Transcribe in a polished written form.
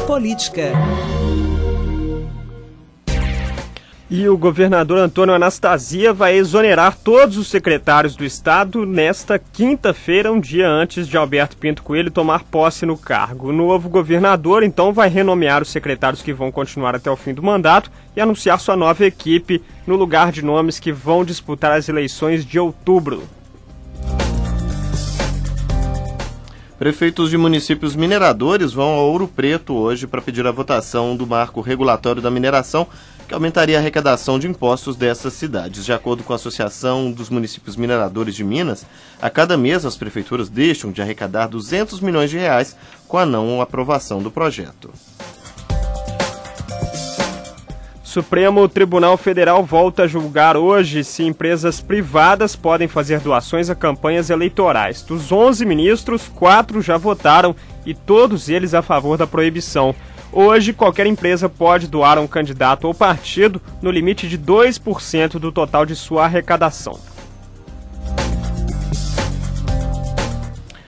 política. E o governador Antônio Anastasia vai exonerar todos os secretários do Estado nesta quinta-feira, um dia antes de Alberto Pinto Coelho tomar posse no cargo. O novo governador, então, vai renomear os secretários que vão continuar até o fim do mandato e anunciar sua nova equipe no lugar de nomes que vão disputar as eleições de outubro. Prefeitos de municípios mineradores vão a Ouro Preto hoje para pedir a votação do marco regulatório da mineração, que aumentaria a arrecadação de impostos dessas cidades. De acordo com a Associação dos Municípios Mineradores de Minas, a cada mês as prefeituras deixam de arrecadar R$200 milhões com a não aprovação do projeto. Supremo Tribunal Federal volta a julgar hoje se empresas privadas podem fazer doações a campanhas eleitorais. Dos 11 ministros, 4 já votaram e todos eles a favor da proibição. Hoje, qualquer empresa pode doar a um candidato ou partido no limite de 2% do total de sua arrecadação.